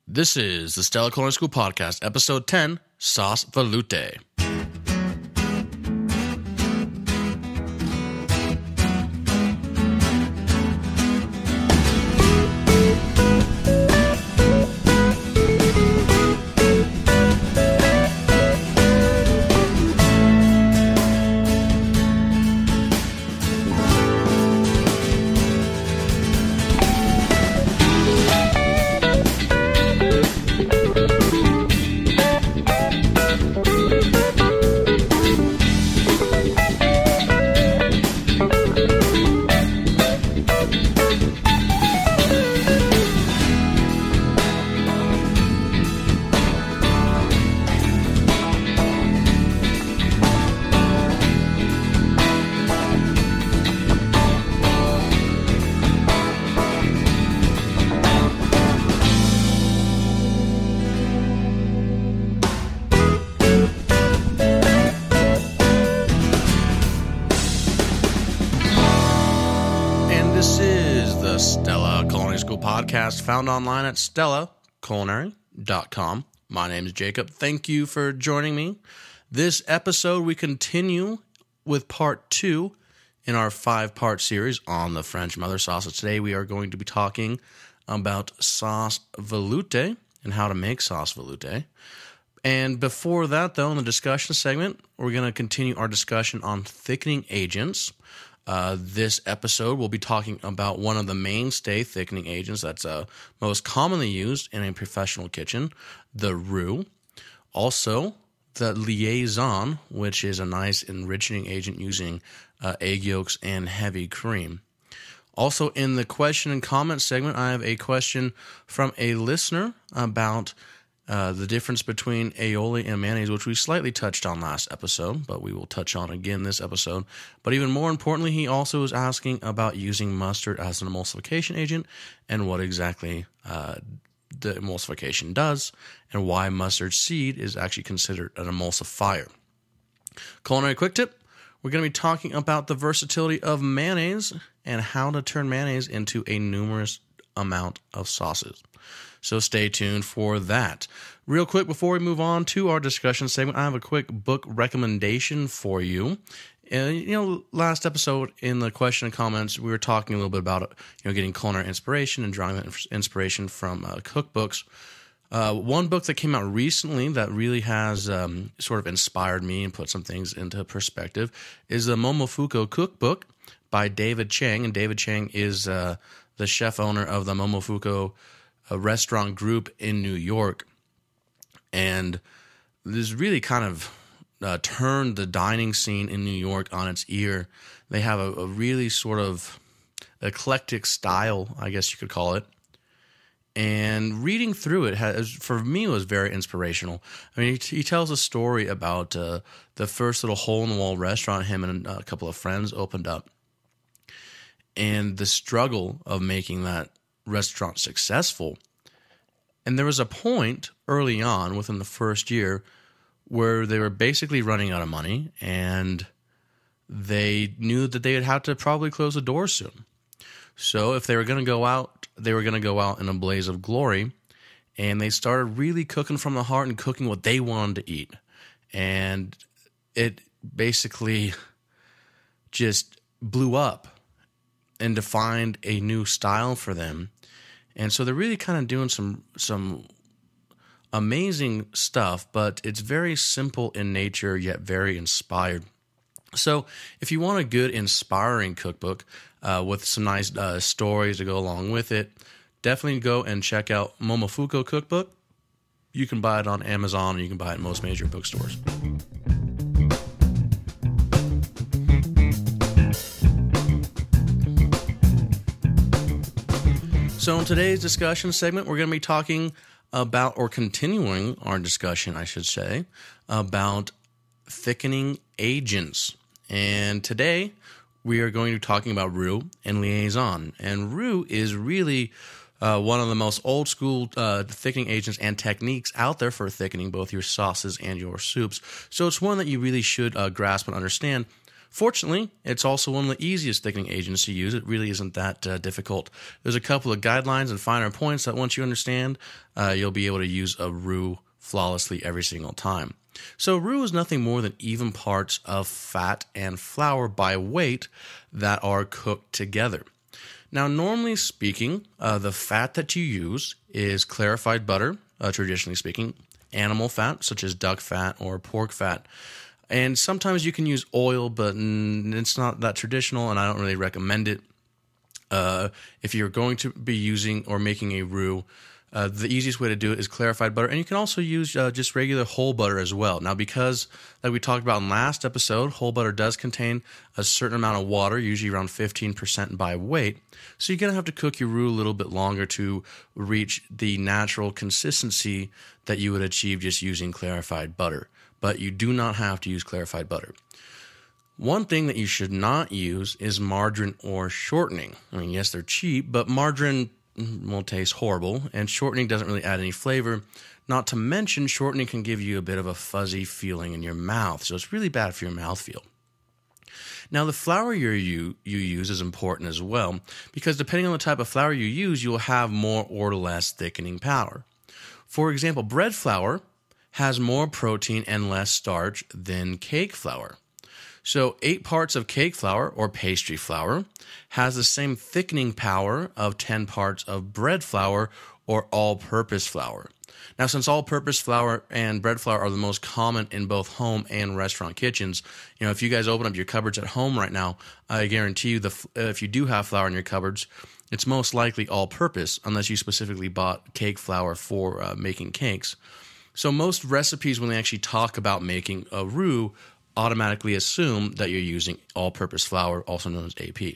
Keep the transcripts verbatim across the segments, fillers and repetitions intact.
This is the Stella Culinary School Podcast, Episode ten, Sauce Veloute. Podcast found online at stella culinary dot com. My name is Jacob. Thank you for joining me. This episode, we continue with part two in our five-part series on the French mother sauces. Today, we are going to be talking about sauce veloute and how to make sauce veloute. And before that, though, in the discussion segment, we're going to continue our discussion on thickening agents. Uh, this episode, we'll be talking about one of the mainstay thickening agents that's uh, most commonly used in a professional kitchen, the roux. Also, the liaison, which is a nice enriching agent using uh, egg yolks and heavy cream. Also, in the question and comment segment, I have a question from a listener about Uh, the difference between aioli and mayonnaise, which we slightly touched on last episode, but we will touch on again this episode. But even more importantly, he also was asking about using mustard as an emulsification agent and what exactly uh, the emulsification does and why mustard seed is actually considered an emulsifier. Culinary quick tip, we're going to be talking about the versatility of mayonnaise and how to turn mayonnaise into a numerous amount of sauces. So stay tuned for that. Real quick, before we move on to our discussion segment, I have a quick book recommendation for you. And, you know, last episode in the question and comments, we were talking a little bit about, you know, getting culinary inspiration and drawing that inspiration from uh, cookbooks. Uh, one book that came out recently that really has um, sort of inspired me and put some things into perspective is the Momofuku Cookbook by David Chang. And David Chang is uh, the chef owner of the Momofuku a restaurant group in New York, and this really kind of uh, turned the dining scene in New York on its ear. They have a, a really sort of eclectic style, I guess you could call it, and reading through it, has, for me, was very inspirational. I mean, he, he tells a story about uh, the first little hole-in-the-wall restaurant him and a couple of friends opened up, and the struggle of making that restaurant successful. And there was a point early on within the first year where they were basically running out of money and they knew that they would have to probably close the doors soon. So if they were going to go out, they were going to go out in a blaze of glory, and they started really cooking from the heart and cooking what they wanted to eat. And it basically just blew up and defined a new style for them. And so they're really kind of doing some some amazing stuff, but it's very simple in nature, yet very inspired. So if you want a good, inspiring cookbook uh, with some nice uh, stories to go along with it, definitely go and check out Momofuku Cookbook. You can buy it on Amazon, or you can buy it in most major bookstores. So in today's discussion segment, we're going to be talking about, or continuing our discussion, I should say, about thickening agents. And today, we are going to be talking about roux and liaison. And roux is really uh, one of the most old school uh, thickening agents and techniques out there for thickening both your sauces and your soups. So it's one that you really should uh, grasp and understand. Fortunately, it's also one of the easiest thickening agents to use. It really isn't that uh, difficult. There's a couple of guidelines and finer points that once you understand, uh, you'll be able to use a roux flawlessly every single time. So roux is nothing more than even parts of fat and flour by weight that are cooked together. Now, normally speaking, uh, the fat that you use is clarified butter, uh, traditionally speaking, animal fat, such as duck fat or pork fat. And sometimes you can use oil, but it's not that traditional, and I don't really recommend it. Uh, if you're going to be using or making a roux, uh, the easiest way to do it is clarified butter. And you can also use uh, just regular whole butter as well. Now, because, like we talked about in last episode, whole butter does contain a certain amount of water, usually around fifteen percent by weight. So you're going to have to cook your roux a little bit longer to reach the natural consistency that you would achieve just using clarified butter. But you do not have to use clarified butter. One thing that you should not use is margarine or shortening. I mean, yes, they're cheap, but margarine will taste horrible, and shortening doesn't really add any flavor. Not to mention, shortening can give you a bit of a fuzzy feeling in your mouth, so it's really bad for your mouthfeel. Now, the flour you you use is important as well, because depending on the type of flour you use, you'll have more or less thickening power. For example, bread flour has more protein and less starch than cake flour. So eight parts of cake flour or pastry flour has the same thickening power of ten parts of bread flour or all-purpose flour. Now, since all-purpose flour and bread flour are the most common in both home and restaurant kitchens, you know, if you guys open up your cupboards at home right now, I guarantee you, the if you do have flour in your cupboards, it's most likely all-purpose, unless you specifically bought cake flour for uh, making cakes. So most recipes, when they actually talk about making a roux, automatically assume that you're using all-purpose flour, also known as A P.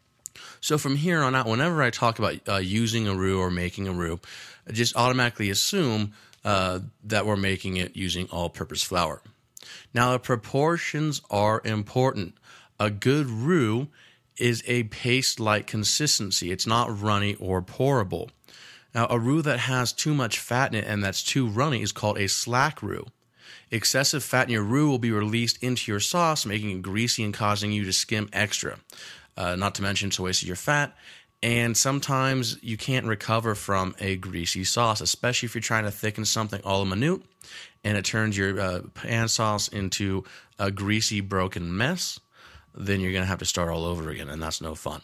So from here on out, whenever I talk about uh, using a roux or making a roux, I just automatically assume uh, that we're making it using all-purpose flour. Now, the proportions are important. A good roux is a paste-like consistency. It's not runny or pourable. Now, a roux that has too much fat in it and that's too runny is called a slack roux. Excessive fat in your roux will be released into your sauce, making it greasy and causing you to skim extra. Uh, not to mention it's a waste of your fat, and sometimes you can't recover from a greasy sauce, especially if you're trying to thicken something a la minute, and it turns your uh, pan sauce into a greasy, broken mess. Then you're going to have to start all over again, and that's no fun.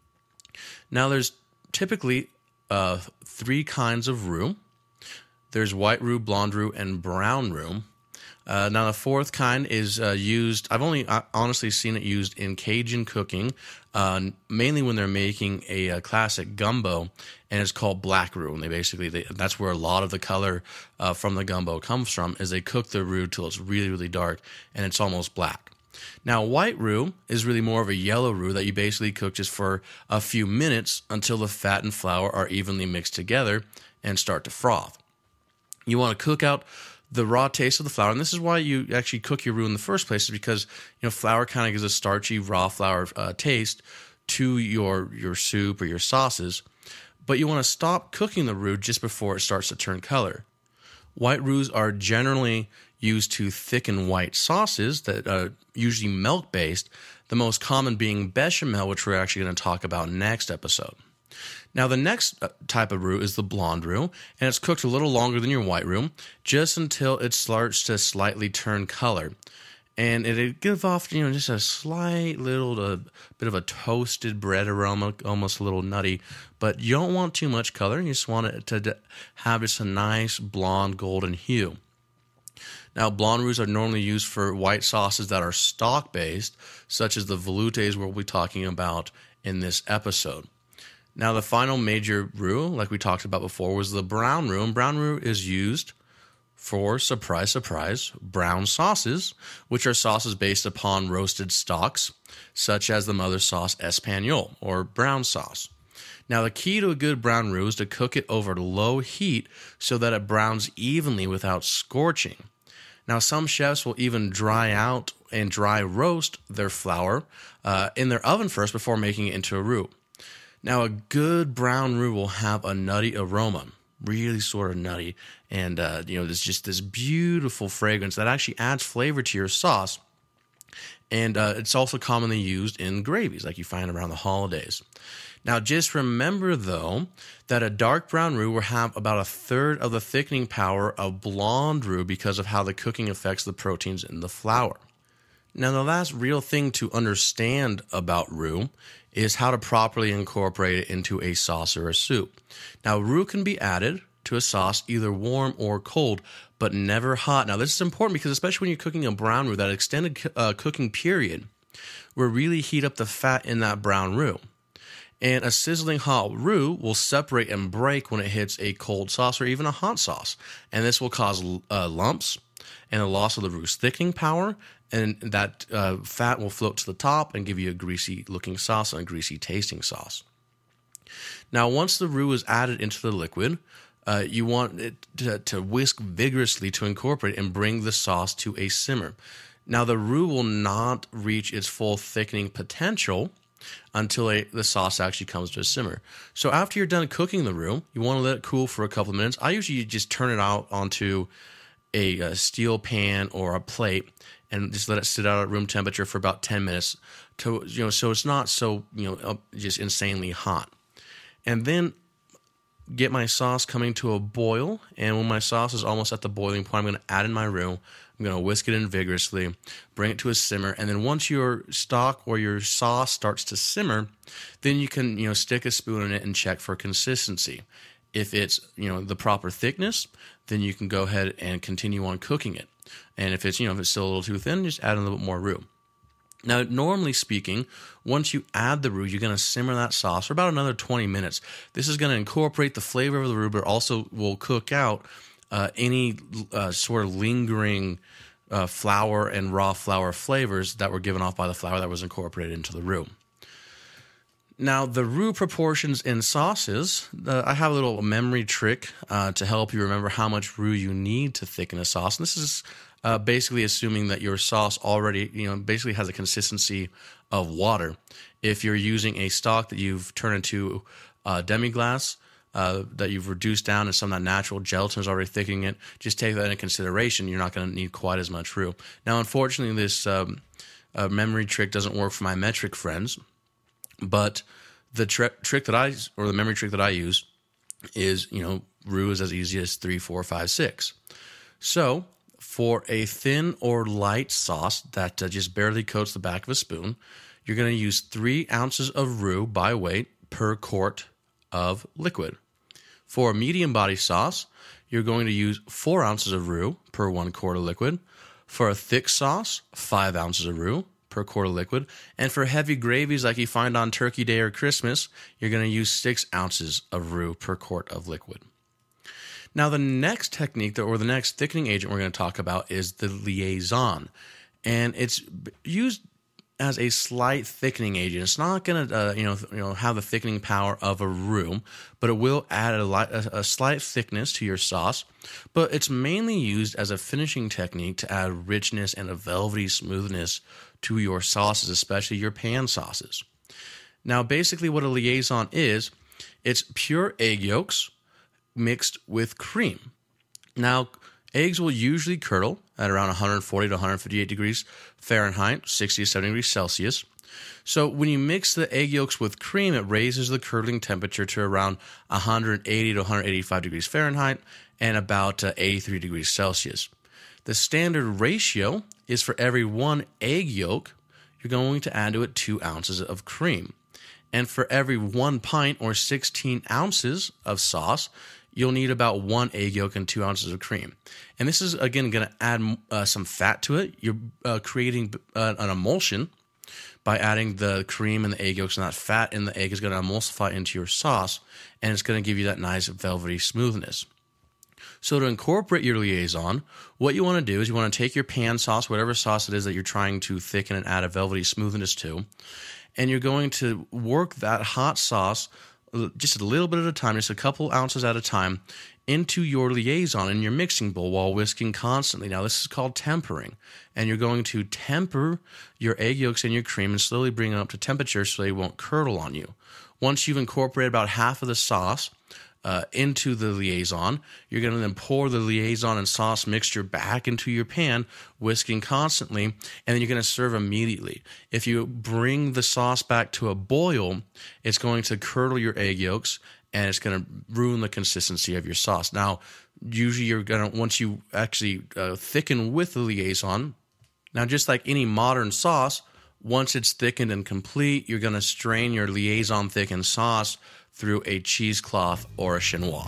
Now, there's typically uh, three kinds of roux. There's white roux, blonde roux, and brown roux. Uh, now, the fourth kind is uh, used, I've only uh, honestly seen it used in Cajun cooking, uh, mainly when they're making a, a classic gumbo, and it's called black roux. And they basically, they, that's where a lot of the color uh, from the gumbo comes from, is they cook the roux till it's really, really dark, and it's almost black. Now, white roux is really more of a yellow roux that you basically cook just for a few minutes until the fat and flour are evenly mixed together and start to froth. You want to cook out the raw taste of the flour, and this is why you actually cook your roux in the first place, is because, you know, flour kind of gives a starchy, raw flour uh, taste to your, your soup or your sauces, but you want to stop cooking the roux just before it starts to turn color. White roux are generally used to thicken white sauces that are usually milk-based, the most common being bechamel, which we're actually going to talk about next episode. Now, the next type of roux is the blonde roux, and it's cooked a little longer than your white roux, just until it starts to slightly turn color. And it'll give off, you know, just a slight little uh, bit of a toasted bread aroma, almost a little nutty, but you don't want too much color. You just want it to have just a nice blonde golden hue. Now, blonde roux are normally used for white sauces that are stock-based, such as the veloutes we'll be talking about in this episode. Now, the final major roux, like we talked about before, was the brown roux. And brown roux is used for, surprise, surprise, brown sauces, which are sauces based upon roasted stocks, such as the mother sauce Espagnole, or brown sauce. Now, the key to a good brown roux is to cook it over low heat so that it browns evenly without scorching. Now, some chefs will even dry out and dry roast their flour uh, in their oven first before making it into a roux. Now, a good brown roux will have a nutty aroma, really sort of nutty, and uh, you know, there's just this beautiful fragrance that actually adds flavor to your sauce. And uh, it's also commonly used in gravies like you find around the holidays. Now, just remember, though, that a dark brown roux will have about a third of the thickening power of blonde roux because of how the cooking affects the proteins in the flour. Now, the last real thing to understand about roux is how to properly incorporate it into a sauce or a soup. Now, roux can be added to a sauce either warm or cold, but never hot. Now, this is important because especially when you're cooking a brown roux, that extended uh, cooking period will really heat up the fat in that brown roux. And a sizzling hot roux will separate and break when it hits a cold sauce or even a hot sauce. And this will cause uh, lumps and a loss of the roux's thickening power. And that uh, fat will float to the top and give you a greasy looking sauce and a greasy tasting sauce. Now, once the roux is added into the liquid, uh, you want it to, to whisk vigorously to incorporate and bring the sauce to a simmer. Now, the roux will not reach its full thickening potential until a, the sauce actually comes to a simmer. So after you're done cooking the roux, you want to let it cool for a couple of minutes. I usually just turn it out onto a, a steel pan or a plate and just let it sit out at room temperature for about ten minutes to, you know, so it's not so, you know, just insanely hot. And then get my sauce coming to a boil, and when my sauce is almost at the boiling point, I'm going to add in my roux. I'm going to whisk it in vigorously, bring it to a simmer, and then once your stock or your sauce starts to simmer, then you can, you know, stick a spoon in it and check for consistency. If it's, you know, the proper thickness, then you can go ahead and continue on cooking it. And if it's, you know, if it's still a little too thin, just add a little bit more roux. Now, normally speaking, once you add the roux, you're going to simmer that sauce for about another twenty minutes. This is going to incorporate the flavor of the roux, but also will cook out uh, any uh, sort of lingering uh, flour and raw flour flavors that were given off by the flour that was incorporated into the roux. Now, the roux proportions in sauces, uh, I have a little memory trick uh, to help you remember how much roux you need to thicken a sauce. And this is uh, basically assuming that your sauce already, you know, basically has a consistency of water. If you're using a stock that you've turned into uh, demi-glace, uh, that you've reduced down and some of that natural gelatin is already thickening it, just take that into consideration. You're not going to need quite as much roux. Now, unfortunately, this um, uh, memory trick doesn't work for my metric friends. But the tri- trick that I, or the memory trick that I use is, you know, roux is as easy as three, four, five, six. So for a thin or light sauce that uh, just barely coats the back of a spoon, you're going to use three ounces of roux by weight per quart of liquid. For a medium body sauce, you're going to use four ounces of roux per one quart of liquid. For a thick sauce, five ounces of roux per quart of liquid. And for heavy gravies like you find on Turkey Day or Christmas, you're going to use six ounces of roux per quart of liquid. Now, the next technique, or the next thickening agent we're going to talk about is the liaison. And it's used as a slight thickening agent. It's not going to, uh, you know, you know, have the thickening power of a roux, but it will add a, light, a, a slight thickness to your sauce. But it's mainly used as a finishing technique to add richness and a velvety smoothness to your sauces, especially your pan sauces. Now, basically what a liaison is, it's pure egg yolks mixed with cream. Now, eggs will usually curdle at around one forty to one fifty-eight degrees Fahrenheit, sixty to seventy degrees Celsius. So when you mix the egg yolks with cream, it raises the curdling temperature to around one eighty to one eighty-five degrees Fahrenheit and about uh, eighty-three degrees Celsius. The standard ratio is for every one egg yolk, you're going to add to it two ounces of cream. And for every one pint or sixteen ounces of sauce, you'll need about one egg yolk and two ounces of cream. And this is, again, going to add uh, some fat to it. You're uh, creating uh, an emulsion by adding the cream and the egg yolks, and that fat in the egg is going to emulsify into your sauce, and it's going to give you that nice velvety smoothness. So to incorporate your liaison, what you want to do is you want to take your pan sauce, whatever sauce it is that you're trying to thicken and add a velvety smoothness to, and you're going to work that hot sauce just a little bit at a time, just a couple ounces at a time, into your liaison in your mixing bowl while whisking constantly. Now, this is called tempering, and you're going to temper your egg yolks and your cream and slowly bring it up to temperature so they won't curdle on you. Once you've incorporated about half of the sauce, uh, into the liaison. You're going to then pour the liaison and sauce mixture back into your pan, whisking constantly, and then you're going to serve immediately. If you bring the sauce back to a boil, it's going to curdle your egg yolks, and it's going to ruin the consistency of your sauce. Now, usually you're going to, once you actually uh, thicken with the liaison, now just like any modern sauce, once it's thickened and complete, you're going to strain your liaison thickened sauce through a cheesecloth or a chinois.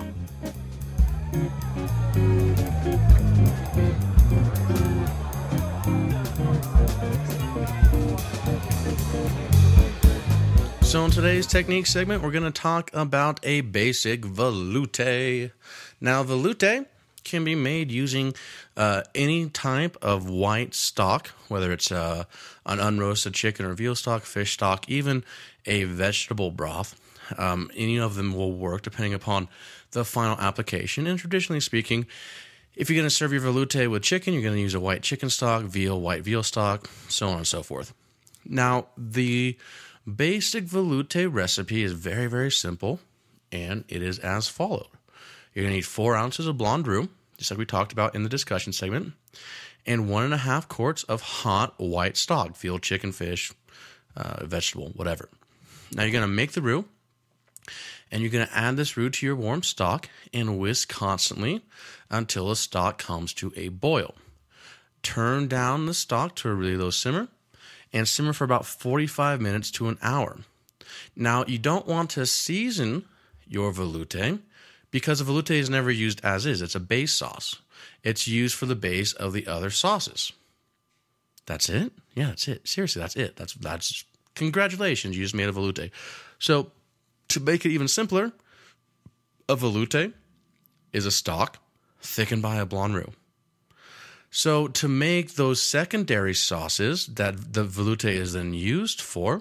So in today's technique segment, we're going to talk about a basic veloute. Now, veloute can be made using uh, any type of white stock, whether it's uh, an unroasted chicken or veal stock, fish stock, even a vegetable broth. Um, any of them will work depending upon the final application. And traditionally speaking, if you're going to serve your veloute with chicken, you're going to use a white chicken stock, veal, white veal stock, so on and so forth. Now, the basic veloute recipe is very, very simple, and it is as followed. You're going to need four ounces of blonde roux, just like we talked about in the discussion segment, and one and a half quarts of hot white stock, veal, chicken, fish, uh, vegetable, whatever. Now you're going to make the roux, and you're going to add this roux to your warm stock and whisk constantly until the stock comes to a boil. Turn down the stock to a really low simmer and simmer for about forty-five minutes to an hour. Now, you don't want to season your veloute because the veloute is never used as is. It's a base sauce. It's used for the base of the other sauces. That's it? Yeah, that's it. Seriously, that's it. That's that's congratulations, you just made a veloute. So, to make it even simpler, a veloute is a stock thickened by a blonde roux. So, to make those secondary sauces that the veloute is then used for,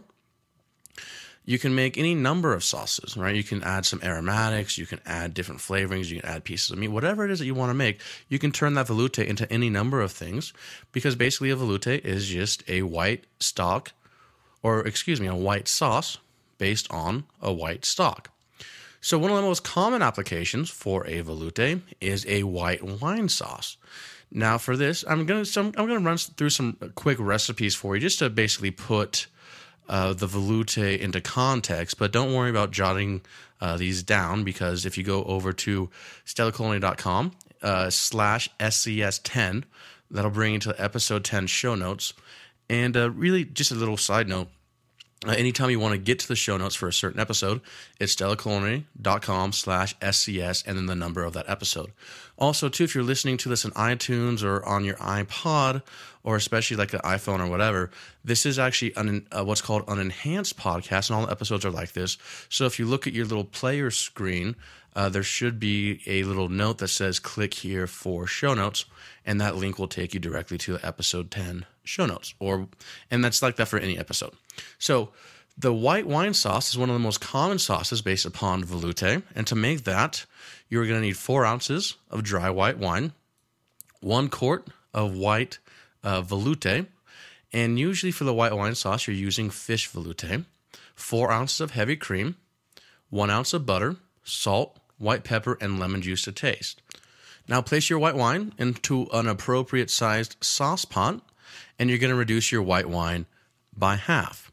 you can make any number of sauces, right? You can add some aromatics, you can add different flavorings, you can add pieces of meat, whatever it is that you want to make, you can turn that veloute into any number of things, because basically a veloute is just a white stock, or excuse me, a white sauce based on a white stock. So one of the most common applications for a veloute is a white wine sauce. Now for this, I'm gonna some, I'm gonna run through some quick recipes for you, just to basically put Uh, the veloute into context, but don't worry about jotting uh, these down, because if you go over to stella culinary dot com uh, slash S C S ten, that'll bring you to the episode ten show notes. And uh, really, just a little side note, uh, anytime you want to get to the show notes for a certain episode, it's stella culinary dot com slash S C S and then the number of that episode. Also, too, if you're listening to this on iTunes or on your iPod, or especially like an iPhone or whatever, this is actually an, uh, what's called an enhanced podcast, and all the episodes are like this. So if you look at your little player screen, uh, there should be a little note that says click here for show notes, and that link will take you directly to the episode ten show notes. Or, and that's like that for any episode. So the white wine sauce is one of the most common sauces based upon veloute, and to make that, you're going to need four ounces of dry white wine, one quart of white uh, veloute, and usually for the white wine sauce, you're using fish veloute, four ounces of heavy cream, one ounce of butter, salt, white pepper, and lemon juice to taste. Now place your white wine into an appropriate sized sauce pot, and you're going to reduce your white wine by half.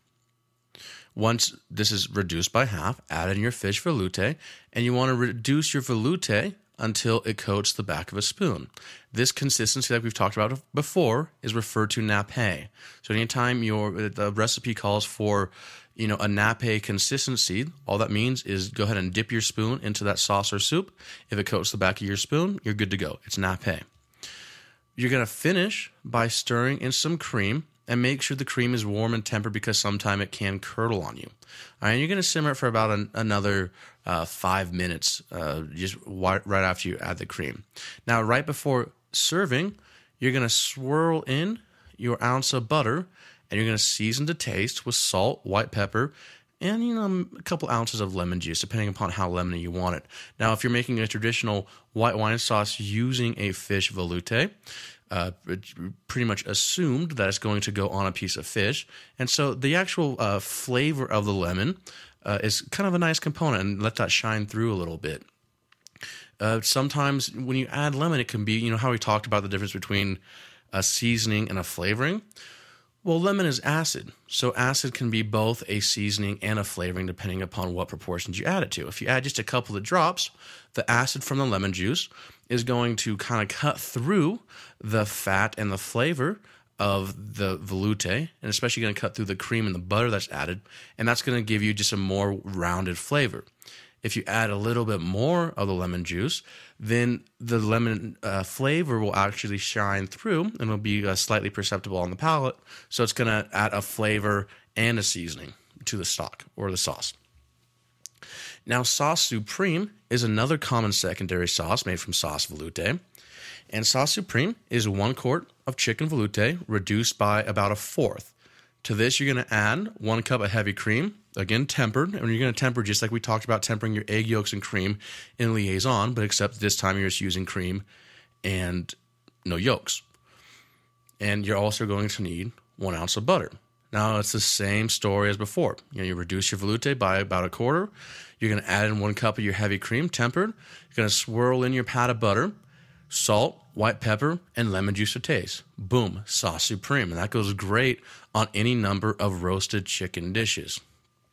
Once this is reduced by half, add in your fish veloute, and you want to reduce your veloute until it coats the back of a spoon. This consistency that we've talked about before is referred to nappe. So anytime your the recipe calls for, you know, a nappe consistency, all that means is go ahead and dip your spoon into that sauce or soup. If it coats the back of your spoon, you're good to go. It's nappe. You're going to finish by stirring in some cream, and make sure the cream is warm and tempered, because sometimes it can curdle on you. All right, and you're going to simmer it for about an, another uh, five minutes, uh, just right, right after you add the cream. Now, right before serving, you're going to swirl in your ounce of butter, and you're going to season to taste with salt, white pepper, and you know a couple ounces of lemon juice, depending upon how lemony you want it. Now, if you're making a traditional white wine sauce using a fish veloute, Uh, pretty much assumed that it's going to go on a piece of fish. And so the actual uh, flavor of the lemon uh, is kind of a nice component, and let that shine through a little bit. Uh, sometimes when you add lemon, it can be, you know, how we talked about the difference between a seasoning and a flavoring. Well, lemon is acid, so acid can be both a seasoning and a flavoring depending upon what proportions you add it to. If you add just a couple of drops, the acid from the lemon juice is going to kind of cut through the fat and the flavor of the veloute, and especially going to cut through the cream and the butter that's added, and that's going to give you just a more rounded flavor. If you add a little bit more of the lemon juice, then the lemon uh, flavor will actually shine through and will be uh, slightly perceptible on the palate. So it's going to add a flavor and a seasoning to the stock or the sauce. Now, Sauce Supreme is another common secondary sauce made from sauce veloute. And Sauce Supreme is one quart of chicken veloute reduced by about a fourth. To this, you're going to add one cup of heavy cream, again, tempered. And you're going to temper just like we talked about tempering your egg yolks and cream in liaison, but except this time you're just using cream and no yolks. And you're also going to need one ounce of butter. Now, it's the same story as before. You know, you reduce your veloute by about a quarter. You're going to add in one cup of your heavy cream, tempered. You're going to swirl in your pat of butter, salt, white pepper, and lemon juice to taste. Boom, Sauce Supreme. And that goes great on any number of roasted chicken dishes.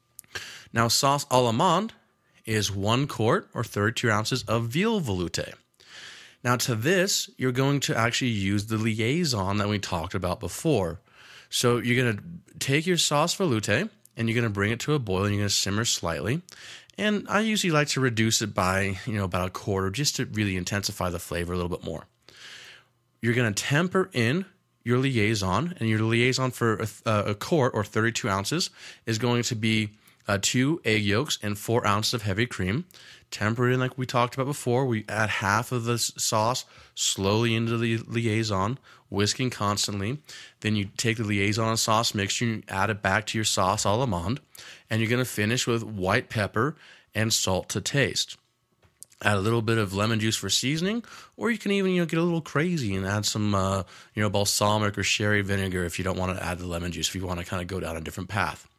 Now, sauce Allemande is one quart or thirty-two ounces of veal veloute. Now, to this, you're going to actually use the liaison that we talked about before. So you're going to take your sauce veloute and you're going to bring it to a boil and you're going to simmer slightly. And I usually like to reduce it by, you know, about a quarter just to really intensify the flavor a little bit more. You're going to temper in your liaison, and your liaison for a, a quart or thirty-two ounces is going to be uh, two egg yolks and four ounces of heavy cream. Temper it in like we talked about before. We add half of the sauce slowly into the liaison, whisking constantly. Then you take the liaison and sauce mixture and you add it back to your sauce Allemande, and you're going to finish with white pepper and salt to taste. Add a little bit of lemon juice for seasoning, or you can even, you know, get a little crazy and add some, uh, you know, balsamic or sherry vinegar if you don't want to add the lemon juice, if you want to kind of go down a different path.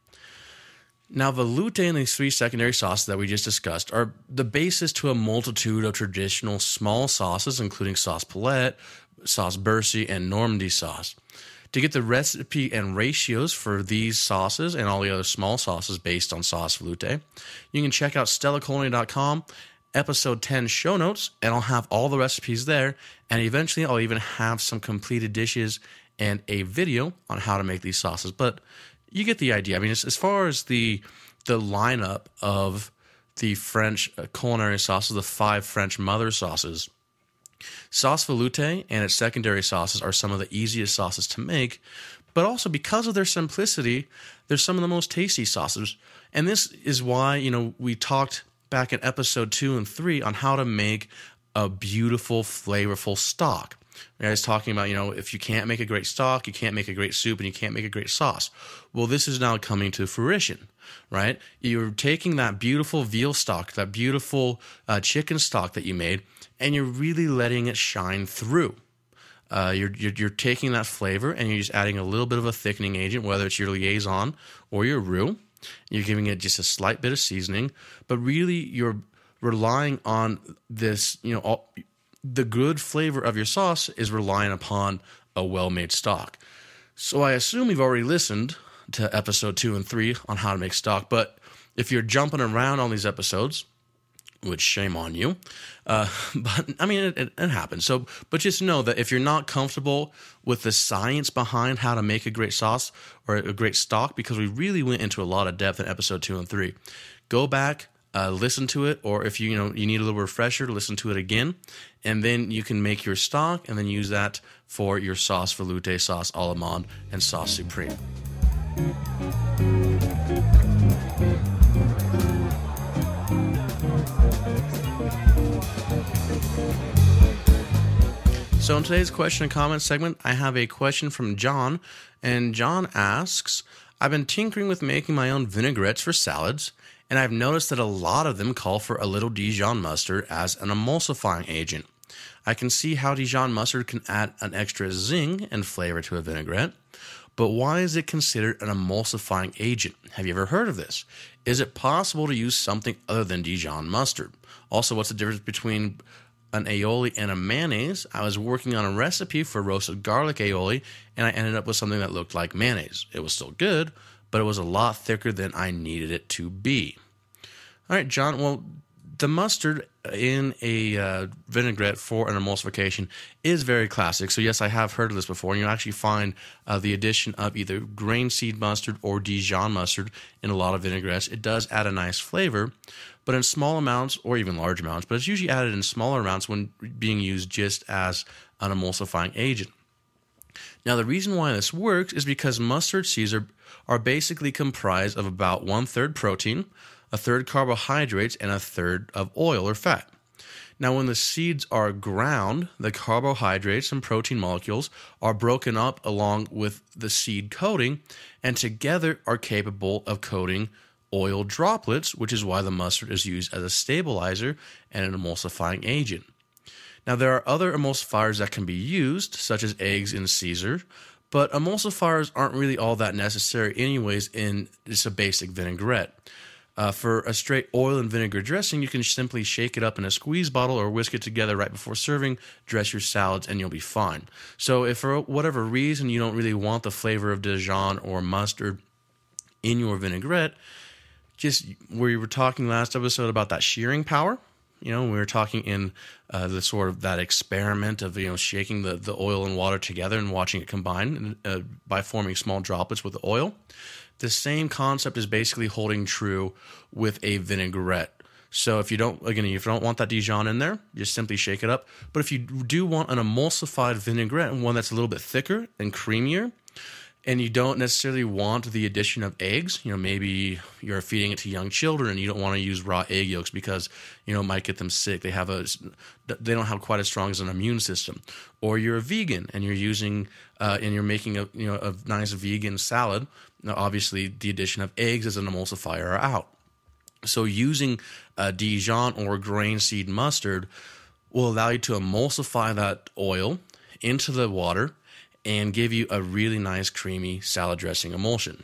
Now, veloute and these three secondary sauces that we just discussed are the basis to a multitude of traditional small sauces, including sauce Palette, sauce Bercy, and Normandy sauce. To get the recipe and ratios for these sauces and all the other small sauces based on sauce veloute, you can check out stella culinary dot com, episode ten show notes, and I'll have all the recipes there, and eventually I'll even have some completed dishes and a video on how to make these sauces. But you get the idea. I mean, as, as far as the the lineup of the French culinary sauces, the five French mother sauces, sauce veloute and its secondary sauces are some of the easiest sauces to make, but also because of their simplicity, they're some of the most tasty sauces. And this is why, you know, we talked back in episode two and three on how to make a beautiful, flavorful stock. I was talking about, you know, if you can't make a great stock, you can't make a great soup, and you can't make a great sauce. Well, this is now coming to fruition, right? You're taking that beautiful veal stock, that beautiful uh, chicken stock that you made, and you're really letting it shine through. Uh, you're, you're you're taking that flavor and you're just adding a little bit of a thickening agent, whether it's your liaison or your roux. You're giving it just a slight bit of seasoning, but really you're relying on this, you know, all, the good flavor of your sauce is relying upon a well-made stock. So I assume you've already listened to episode two and three on how to make stock, but if you're jumping around on these episodes, which shame on you, uh, but I mean, it, it, it happens. So, but just know that if you're not comfortable with the science behind how to make a great sauce or a great stock, because we really went into a lot of depth in episode two and three, go back, uh, listen to it, or if you, you know, you need a little refresher, listen to it again, and then you can make your stock and then use that for your sauce veloute, sauce Allemande, and sauce Supreme. So in today's question and comment segment, I have a question from John, and John asks, I've been tinkering with making my own vinaigrettes for salads, and I've noticed that a lot of them call for a little Dijon mustard as an emulsifying agent. I can see how Dijon mustard can add an extra zing and flavor to a vinaigrette, But why is it considered an emulsifying agent? Have you ever heard of this? Is it possible to use something other than Dijon mustard? Also, what's the difference between an aioli and a mayonnaise? I was working on a recipe for roasted garlic aioli, and I ended up with something that looked like mayonnaise. It was still good, but it was a lot thicker than I needed it to be. All right, John, well, the mustard in a uh, vinaigrette for an emulsification is very classic. So yes, I have heard of this before. And you actually find uh, the addition of either grain seed mustard or Dijon mustard in a lot of vinaigrettes. It does add a nice flavor, but in small amounts or even large amounts. But it's usually added in smaller amounts when being used just as an emulsifying agent. Now, the reason why this works is because mustard seeds are, are basically comprised of about one-third protein, a third carbohydrates, and a third of oil or fat. Now, when the seeds are ground, the carbohydrates and protein molecules are broken up along with the seed coating, and together are capable of coating oil droplets, which is why the mustard is used as a stabilizer and an emulsifying agent. Now, there are other emulsifiers that can be used, such as eggs in Caesar, but emulsifiers aren't really all that necessary anyways in just a basic vinaigrette. Uh, for a straight oil and vinegar dressing, you can simply shake it up in a squeeze bottle or whisk it together right before serving, dress your salads, and you'll be fine. So if for whatever reason you don't really want the flavor of Dijon or mustard in your vinaigrette, just we were talking last episode about that shearing power. You know, we were talking in uh, the sort of that experiment of, you know, shaking the, the oil and water together and watching it combine uh, by forming small droplets with the oil. The same concept is basically holding true with a vinaigrette. So if you don't, again, if you don't want that Dijon in there, just simply shake it up. But if you do want an emulsified vinaigrette and one that's a little bit thicker and creamier, and you don't necessarily want the addition of eggs, you know, maybe you're feeding it to young children and you don't want to use raw egg yolks because, you know, it might get them sick. They have a, they don't have quite as strong as an immune system. Or you're a vegan and you're using, uh, and you're making a, you know, a nice vegan salad. Now, obviously, the addition of eggs as an emulsifier are out. So using uh, Dijon or grain seed mustard will allow you to emulsify that oil into the water and give you a really nice creamy salad dressing emulsion.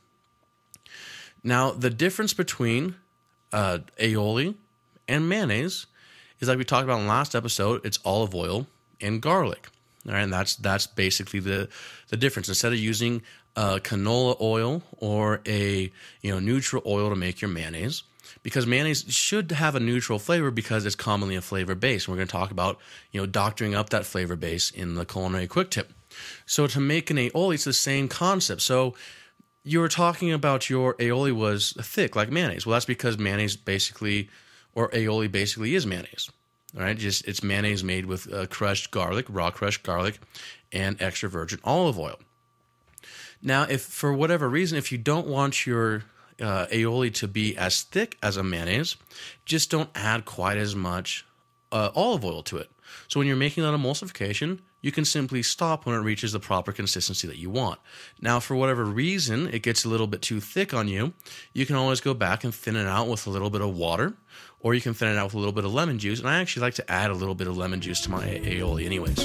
Now, the difference between uh, aioli and mayonnaise is, like we talked about in the last episode, it's olive oil and garlic. All right, and that's that's basically the the difference. Instead of using uh, canola oil or a you know neutral oil to make your mayonnaise, because mayonnaise should have a neutral flavor because it's commonly a flavor base. And we're going to talk about you know doctoring up that flavor base in the culinary quick tip. So to make an aioli, it's the same concept. So you were talking about your aioli was thick like mayonnaise. Well, that's because mayonnaise basically, or aioli basically is mayonnaise. All right, just it's mayonnaise made with uh, crushed garlic, raw crushed garlic, and extra virgin olive oil. Now, if for whatever reason, if you don't want your uh, aioli to be as thick as a mayonnaise, just don't add quite as much uh, olive oil to it. So when you're making that emulsification, you can simply stop when it reaches the proper consistency that you want. Now, for whatever reason, it gets a little bbit too thick on you, you can always go back and thin it out with a little bit of water, or you can thin it out with a little bit of lemon juice. And I actually like to add a little bit of lemon juice to my aioli anyways.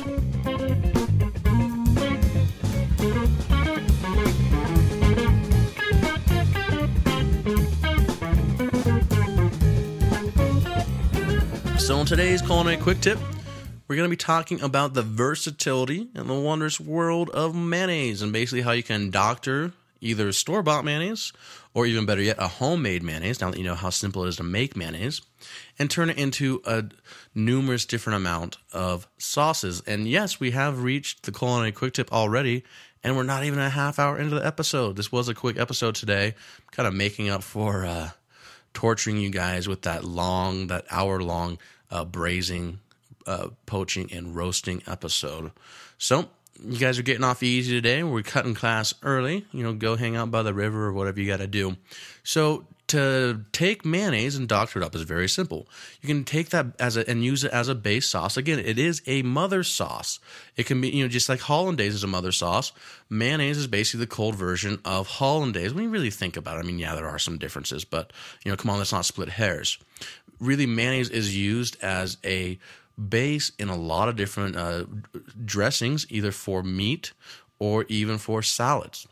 So in today's Culinary Quick Tip, we're going to be talking about the versatility and the wondrous world of mayonnaise, and basically how you can doctor either store-bought mayonnaise or even better yet, a homemade mayonnaise, now that you know how simple it is to make mayonnaise, and turn it into a numerous different amount of sauces. And yes, we have reached the Culinary Quick Tip already, and we're not even a half hour into the episode. This was a quick episode today, kind of making up for uh, torturing you guys with that long, that hour-long uh, braising Uh, poaching and roasting episode. So you guys are getting off easy today. We're cutting class early. You know, go hang out by the river or whatever you got to do. So to take mayonnaise and doctor it up is very simple. You can take that as a and use it as a base sauce. Again, it is a mother sauce. It can be, you know, just like hollandaise is a mother sauce. Mayonnaise is basically the cold version of hollandaise. When you really think about it, I mean, yeah, there are some differences, but you know, come on, let's not split hairs. Really, mayonnaise is used as a base in a lot of different uh, dressings, either for meat or even for salads.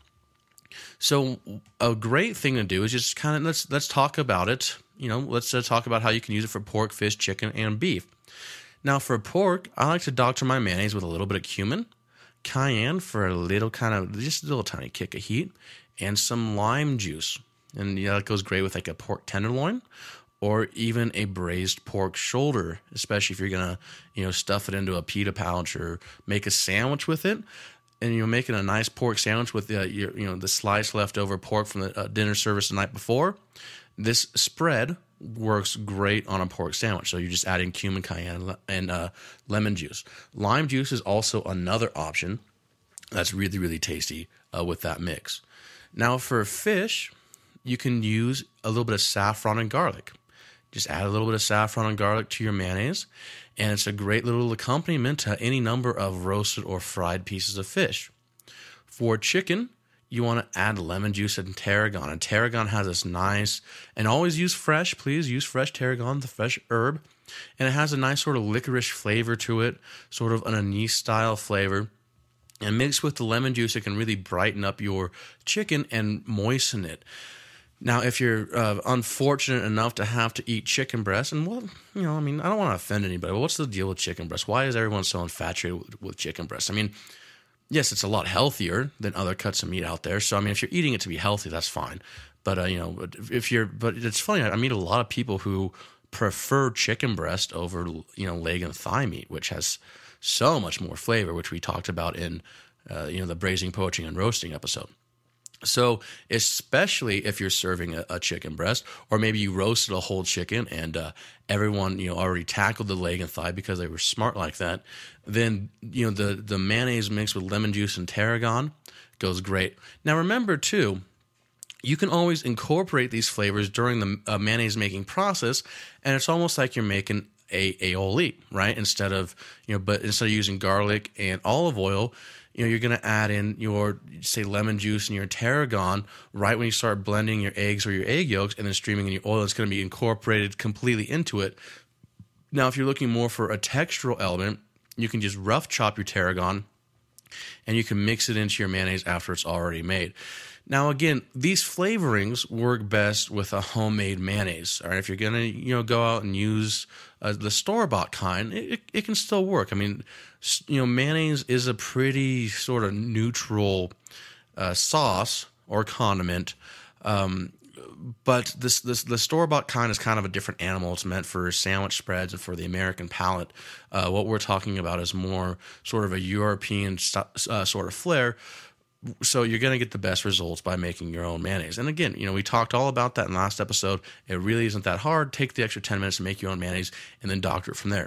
So a great thing to do is just kind of let's let's talk about it. You know, let's uh, talk about how you can use it for pork, fish, chicken, and beef. Now for pork, I like to doctor my mayonnaise with a little bit of cumin, cayenne for a little kind of just a little tiny kick of heat, and some lime juice. And yeah, that goes great with like a pork tenderloin or even a braised pork shoulder, especially if you're gonna, you know, stuff it into a pita pouch or make a sandwich with it. And you're making a nice pork sandwich with the, your, you know, the slice leftover pork from the uh, dinner service the night before. This spread works great on a pork sandwich. So you're just adding cumin, cayenne, and uh, lemon juice. Lime juice is also another option that's really, really tasty uh, with that mix. Now for fish, you can use a little bit of saffron and garlic. Just add a little bit of saffron and garlic to your mayonnaise, and it's a great little accompaniment to any number of roasted or fried pieces of fish. For chicken, you want to add lemon juice and tarragon. And tarragon has this nice, and always use fresh, please use fresh tarragon, the fresh herb. And it has a nice sort of licorice flavor to it, sort of an anise style flavor. And mixed with the lemon juice, it can really brighten up your chicken and moisten it. Now, if you're uh, unfortunate enough to have to eat chicken breast, and well, you know, I mean, I don't want to offend anybody, but what's the deal with chicken breast? Why is everyone so infatuated with, with chicken breast? I mean, yes, it's a lot healthier than other cuts of meat out there. So, I mean, if you're eating it to be healthy, that's fine. But, uh, you know, if you're, but it's funny, I meet a lot of people who prefer chicken breast over, you know, leg and thigh meat, which has so much more flavor, which we talked about in, uh, you know, the braising, poaching, and roasting episode. So especially if you're serving a, a chicken breast, or maybe you roasted a whole chicken and uh, everyone, you know, already tackled the leg and thigh because they were smart like that, then, you know, the, the mayonnaise mixed with lemon juice and tarragon goes great. Now remember too, you can always incorporate these flavors during the uh, mayonnaise making process, and it's almost like you're making a aioli, right? Instead of, you know, but instead of using garlic and olive oil, you know, you're going to add in your, say, lemon juice and your tarragon right when you start blending your eggs or your egg yolks, and then streaming in your oil. It's going to be incorporated completely into it. Now, if you're looking more for a textural element, you can just rough chop your tarragon, and you can mix it into your mayonnaise after it's already made. Now, again, these flavorings work best with a homemade mayonnaise. All right, if you're gonna, you know, go out and use uh, the store-bought kind, it, it can still work. I mean, you know, mayonnaise is a pretty sort of neutral uh, sauce or condiment, um, but this this the store-bought kind is kind of a different animal. It's meant for sandwich spreads and for the American palate. Uh, what we're talking about is more sort of a European uh, sort of flair. So you're going to get the best results by making your own mayonnaise. And again, you know, we talked all about that in the last episode. It really isn't that hard. Take the extra ten minutes to make your own mayonnaise and then doctor it from there.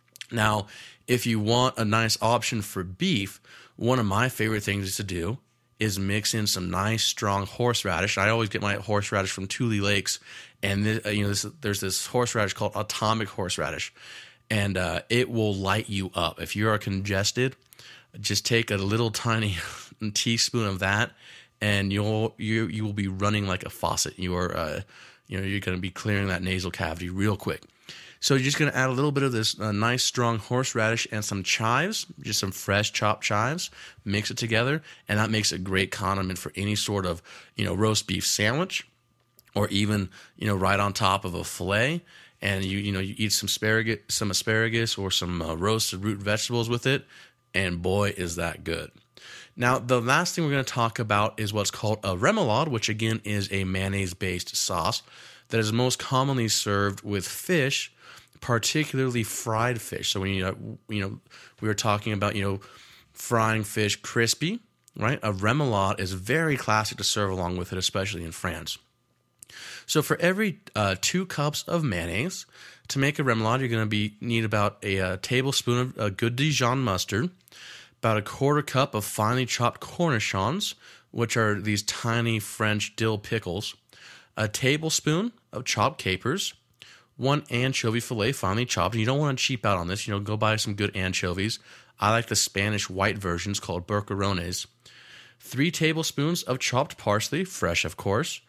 Now, if you want a nice option for beef, one of my favorite things to do is mix in some nice, strong horseradish. I always get my horseradish from Tule Lakes. And, this, you know, this, there's this horseradish called atomic horseradish. And uh, it will light you up. If you are congested, just take a little tiny teaspoon of that, and you'll you you will be running like a faucet. You are uh, you know you're going to be clearing that nasal cavity real quick. So you're just going to add a little bit of this uh, nice strong horseradish and some chives, just some fresh chopped chives. Mix it together, and that makes a great condiment for any sort of you know roast beef sandwich, or even you know right on top of a fillet. And you you know you eat some asparagus, some asparagus, or some uh, roasted root vegetables with it. And boy, is that good. Now, the last thing we're going to talk about is what's called a remoulade, which again is a mayonnaise-based sauce that is most commonly served with fish, particularly fried fish. So when you you know we were talking about you know frying fish crispy, right? A remoulade is very classic to serve along with it, especially in France. So for every uh, two cups of mayonnaise, to make a remoulade, you're going to be need about a, a tablespoon of a good Dijon mustard, about a quarter cup of finely chopped cornichons, which are these tiny French dill pickles, a tablespoon of chopped capers, one anchovy fillet finely chopped. And you don't want to cheap out on this. You know, go buy some good anchovies. I like the Spanish white versions called boquerones. Three tablespoons of chopped parsley, fresh of course,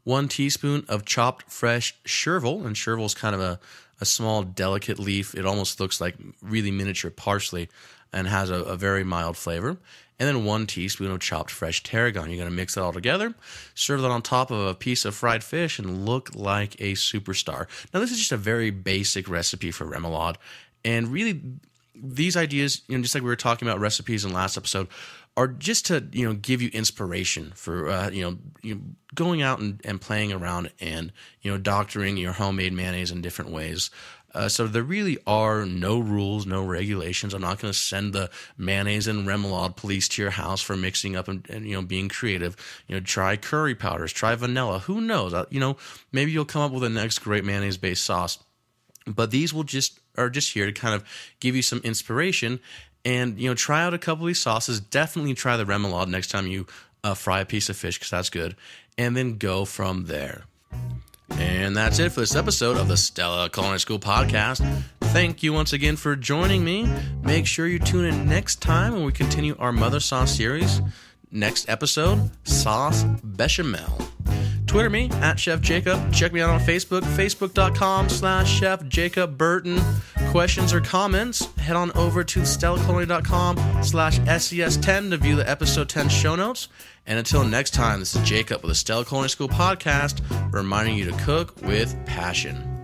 one teaspoon of chopped fresh chervil, and chervil is kind of a, a small, delicate leaf. It almost looks like really miniature parsley and has a, a very mild flavor. And then one teaspoon of chopped fresh tarragon. You're going to mix it all together, serve that on top of a piece of fried fish, and look like a superstar. Now, this is just a very basic recipe for remoulade, and really, these ideas, you know, just like we were talking about recipes in last episode, are just to, you know, give you inspiration for, uh, you know, you going out and, and playing around and, you know, doctoring your homemade mayonnaise in different ways. Uh, so there really are no rules, no regulations. I'm not going to send the mayonnaise and remoulade police to your house for mixing up and, and, you know, being creative. You know, try curry powders, try vanilla. Who knows? Uh, you know, maybe you'll come up with the next great mayonnaise-based sauce. But these will just are just here to kind of give you some inspiration and, you know, try out a couple of these sauces. Definitely try the remoulade next time you uh, fry a piece of fish, because that's good. And then go from there. And that's it for this episode of the Stella Culinary School podcast. Thank you once again for joining me. Make sure you tune in next time when we continue our Mother Sauce series. Next episode, Sauce Bechamel. Twitter me, at Chef Jacob. Check me out on Facebook, facebook.com slash Chef Jacob Burton. Questions or comments, head on over to stellaculinary.com slash SES10 to view the episode ten show notes. And until next time, this is Jacob with the Stella Culinary School podcast, reminding you to cook with passion.